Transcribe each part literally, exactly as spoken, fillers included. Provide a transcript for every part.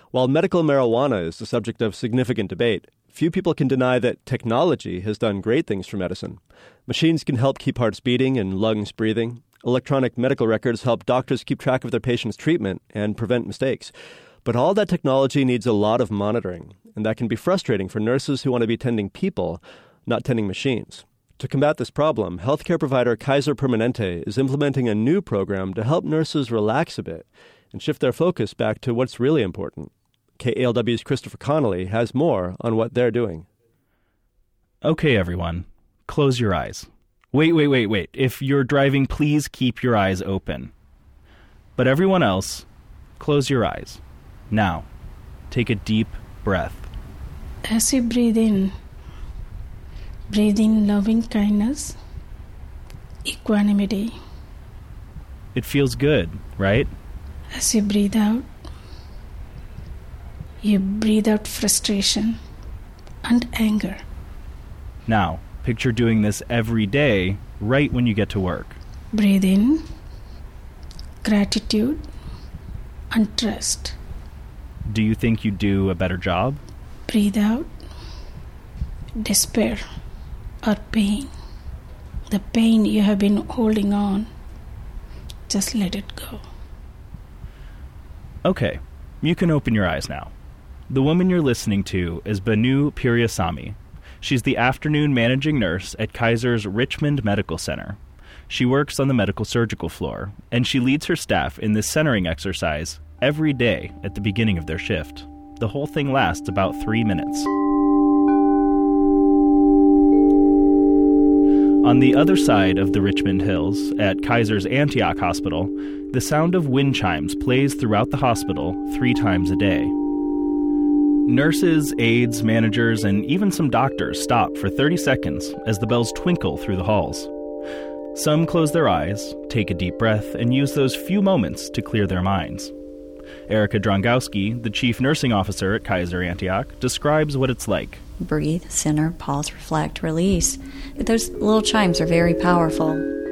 While medical marijuana is the subject of significant debate, few people can deny that technology has done great things for medicine. Machines can help keep hearts beating and lungs breathing. Electronic medical records help doctors keep track of their patients' treatment and prevent mistakes. But all that technology needs a lot of monitoring, and that can be frustrating for nurses who want to be tending people, not tending machines. To combat this problem, healthcare provider Kaiser Permanente is implementing a new program to help nurses relax a bit and shift their focus back to what's really important. K A L W's Christopher Connolly has more on what they're doing. Okay, everyone, close your eyes. Wait, wait, wait, wait. If you're driving, please keep your eyes open. But everyone else, close your eyes. Now, take a deep breath. As you breathe in, breathe in loving kindness, equanimity. It feels good, right? As you breathe out, you breathe out frustration and anger. Now, picture doing this every day, right when you get to work. Breathe in gratitude and trust. Do you think you do a better job? Breathe out despair or pain. The pain you have been holding on, just let it go. Okay, you can open your eyes now. The woman you're listening to is Banu Piriyasamy. She's the afternoon managing nurse at Kaiser's Richmond Medical Center. She works on the medical surgical floor, and she leads her staff in this centering exercise every day at the beginning of their shift. The whole thing lasts about three minutes. On the other side of the Richmond Hills, at Kaiser's Antioch Hospital, the sound of wind chimes plays throughout the hospital three times a day. Nurses, aides, managers, and even some doctors stop for thirty seconds as the bells twinkle through the halls. Some close their eyes, take a deep breath, and use those few moments to clear their minds. Erica Drongowski, the chief nursing officer at Kaiser Antioch, describes what it's like. Breathe, center, pause, reflect, release. Those little chimes are very powerful.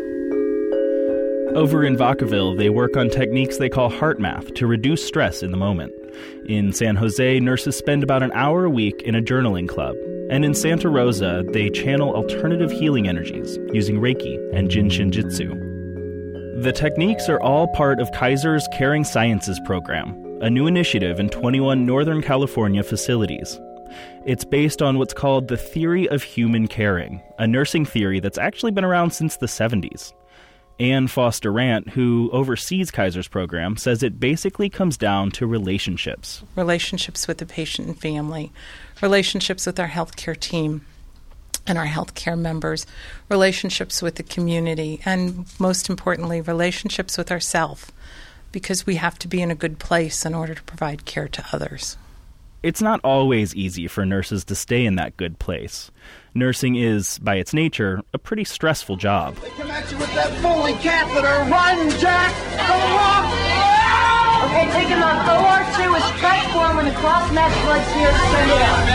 Over in Vacaville, they work on techniques they call heart math to reduce stress in the moment. In San Jose, nurses spend about an hour a week in a journaling club. And in Santa Rosa, they channel alternative healing energies using Reiki and Jin Shin Jitsu. The techniques are all part of Kaiser's Caring Sciences program, a new initiative in twenty-one Northern California facilities. It's based on what's called the theory of human caring, a nursing theory that's actually been around since the seventies. Ann Foster-Rant, who oversees Kaiser's program, says it basically comes down to relationships. Relationships with the patient and family, relationships with our healthcare team and our healthcare members, relationships with the community, and most importantly, relationships with ourselves, because we have to be in a good place in order to provide care to others. It's not always easy for nurses to stay in that good place. Nursing is, by its nature, a pretty stressful job. They come at you with that Foley catheter. Run, Jack! Go walk! Okay, take him on O R two with stretch form when the cross-match blood's here to send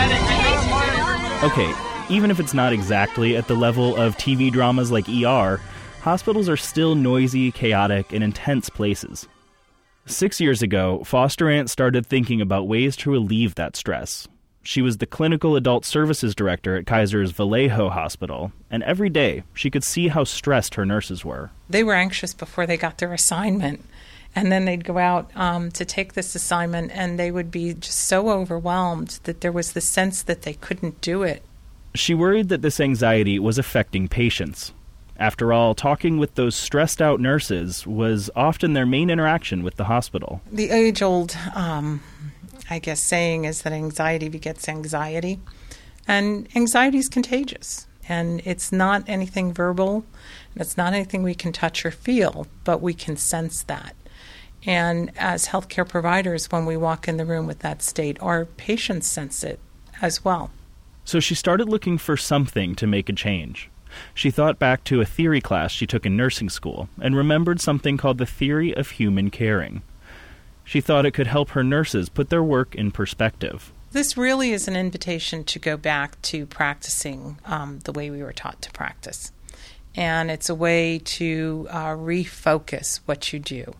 it out. Okay, even if it's not exactly at the level of T V dramas like E R, hospitals are still noisy, chaotic, and intense places. Six years ago, Foster-Rant started thinking about ways to relieve that stress. She was the clinical adult services director at Kaiser's Vallejo Hospital, and every day she could see how stressed her nurses were. They were anxious before they got their assignment, and then they'd go out um, to take this assignment, and they would be just so overwhelmed that there was the sense that they couldn't do it. She worried that this anxiety was affecting patients. After all, talking with those stressed-out nurses was often their main interaction with the hospital. The age-old, um, I guess, saying is that anxiety begets anxiety. And anxiety is contagious. And it's not anything verbal, and it's not anything we can touch or feel, but we can sense that. And as healthcare providers, when we walk in the room with that state, our patients sense it as well. So she started looking for something to make a change. She thought back to a theory class she took in nursing school and remembered something called the theory of human caring. She thought it could help her nurses put their work in perspective. This really is an invitation to go back to practicing um, the way we were taught to practice. And it's a way to uh, refocus what you do.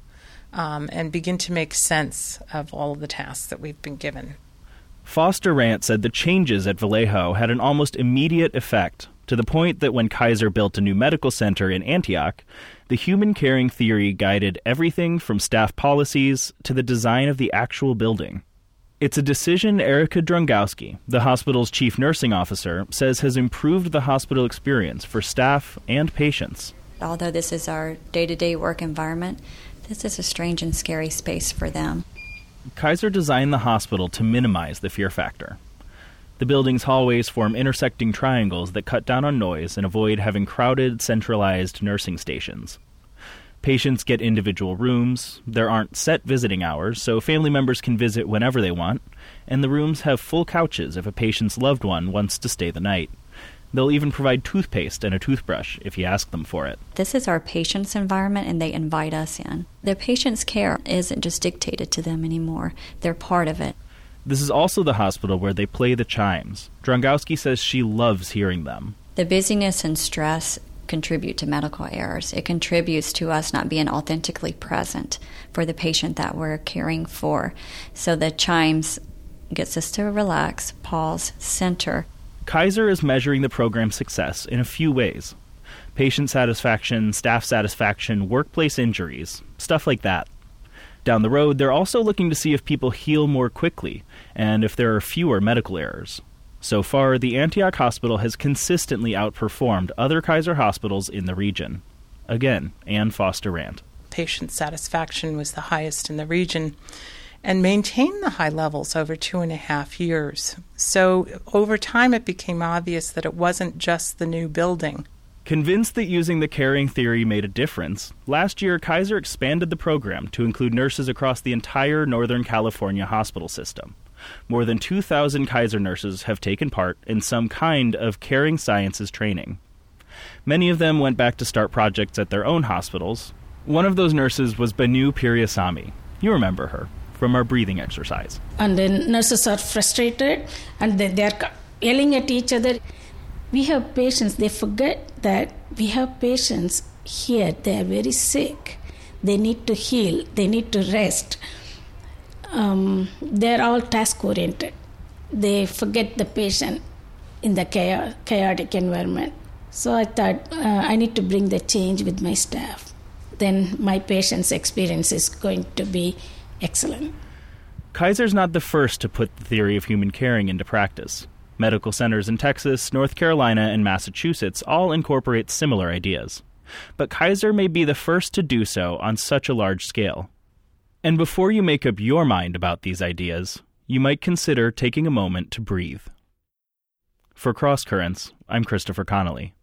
um, and begin to make sense of all of the tasks that we've been given. Foster Rant said the changes at Vallejo had an almost immediate effect, to the point that when Kaiser built a new medical center in Antioch, the human caring theory guided everything from staff policies to the design of the actual building. It's a decision Erica Drongowski, the hospital's chief nursing officer, says has improved the hospital experience for staff and patients. Although this is our day-to-day work environment, this is a strange and scary space for them. Kaiser designed the hospital to minimize the fear factor. The building's hallways form intersecting triangles that cut down on noise and avoid having crowded, centralized nursing stations. Patients get individual rooms, there aren't set visiting hours, so family members can visit whenever they want, and the rooms have full couches if a patient's loved one wants to stay the night. They'll even provide toothpaste and a toothbrush if you ask them for it. This is our patients' environment, and they invite us in. Their patients' care isn't just dictated to them anymore. They're part of it. This is also the hospital where they play the chimes. Drongowski says she loves hearing them. The busyness and stress contribute to medical errors. It contributes to us not being authentically present for the patient that we're caring for. So the chimes gets us to relax, pause, center. Kaiser is measuring the program's success in a few ways. Patient satisfaction, staff satisfaction, workplace injuries, stuff like that. Down the road, they're also looking to see if people heal more quickly and if there are fewer medical errors. So far, the Antioch Hospital has consistently outperformed other Kaiser hospitals in the region. Again, Ann Foster Rant. Patient satisfaction was the highest in the region and maintained the high levels over two and a half years. So over time, it became obvious that it wasn't just the new building. Convinced that using the caring theory made a difference, last year Kaiser expanded the program to include nurses across the entire Northern California hospital system. More than two thousand Kaiser nurses have taken part in some kind of caring sciences training. Many of them went back to start projects at their own hospitals. One of those nurses was Banu Piriyasamy. You remember her from our breathing exercise. And then nurses are frustrated and they, they're yelling at each other. We have patients, they forget that we have patients here, they are very sick. They need to heal, they need to rest. Um, they're all task-oriented. They forget the patient in the chaos, chaotic environment. So I thought uh, I need to bring the change with my staff. Then my patient's experience is going to be excellent. Kaiser's not the first to put the theory of human caring into practice. Medical centers in Texas, North Carolina, and Massachusetts all incorporate similar ideas. But Kaiser may be the first to do so on such a large scale. And before you make up your mind about these ideas, you might consider taking a moment to breathe. For Cross Currents, I'm Christopher Connolly.